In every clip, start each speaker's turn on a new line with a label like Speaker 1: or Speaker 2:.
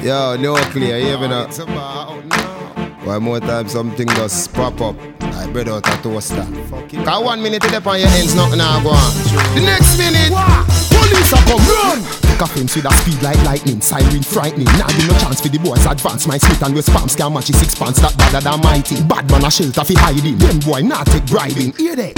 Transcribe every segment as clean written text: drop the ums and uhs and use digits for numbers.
Speaker 1: Yo, no clear, even up. One more time, something just pop up. I bread out a toaster. Cause 1 minute to dip on your ends, nothing now go on. The next minute, police are come run. Take a fence with a speed like lightning, siren frightening. Now give no chance for the boys advance. My Smith and West Palms can match 6 pants that badder than mighty. Bad man a shelter fi hiding. Them boy not take bribing. Hear that?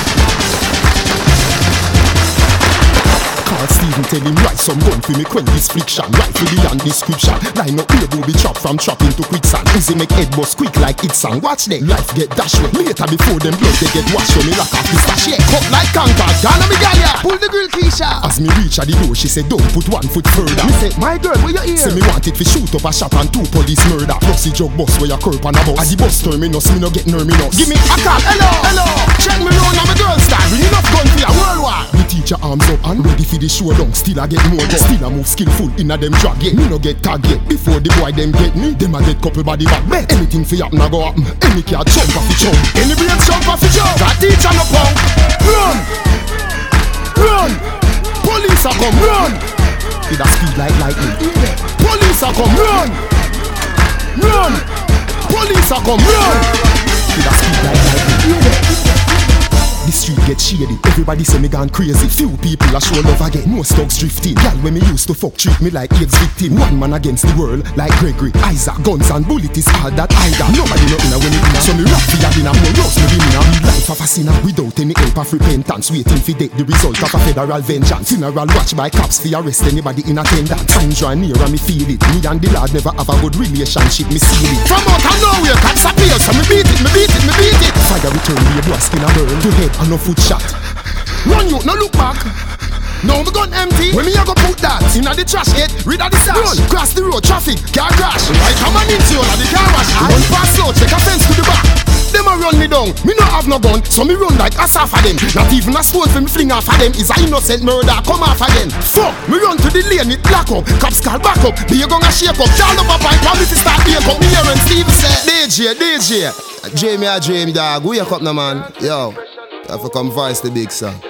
Speaker 1: Carl Steven tell him write some gun for me quench this friction. Right for beyond description. Line up here do be chopped from chopping to quicksand. Easy make head bust quick like it's sand. Watch them life get dashed way. Later before them blood they get washed. So me lock off the stash. Yeah, cut like conquer. Gonna me galia. Pull the grill Keisha. As me reach at the door she say don't put 1 foot further. Me say my girl where you here? Say me want it fi shoot up a shop and 2 police murder. Plus the jug bus where you curb on a bus. As the bus terminus me no get nerminus. Give me a call. Hello, hello. Check me round and my girl style. Bring enough gun for your world war. Me teach your arms up and ready for the showdown. Still I get more gun. Still I move skillful in a them drag yet. Me no get tag yet. Before the boy them get me, them a get couple body back. Bet anything for happen a go happen. Any car jump off the chunk. Any brain jump off the chunk. That teacher no punk. Run, run. Police a come run. With a speed like lightning. Police a come run, run. Police a come run. With a speed like lightning. The street get shady, everybody say me gone crazy. Few people a show love again, no thugs drifting. Y'all when me used to fuck treat me like AIDS victim. One man against the world like Gregory, Isaac. Guns and bullet is all that I got. Nobody know when it inna. So me rap for ya dinner, more roast me dinner. Me life of a sinner without any help of repentance. Waiting for the result of a federal vengeance. Funeral watch by cops for arrest anybody in attendance. Time draw near and me feel it. Me and the Lord never have a good relationship, me see it. From out of nowhere, cops appear, so me beat it, me beat it, me beat it. Fire return, be a blast in a burn. To head and no foot shot. Run you, no look back. Now my gun empty. When me a go put that inna the trash gate, rid of the stash. Run, cross the road, traffic, car crash. Right come on into all of the car wash. Run past slow, take a fence to the back. Them a run me down, me no have no gun, so me run like a half of them. Not even a stone for me fling off of them. Is a innocent murder, come off again. Fuck, me run to the lane, it black up. Cops call back up, be you gonna shake up. Down up a pipe, how if you start being up. Me here and Steve say DJ Jamie a dream dog, wake up now man. Yo, I have to come voice the big song.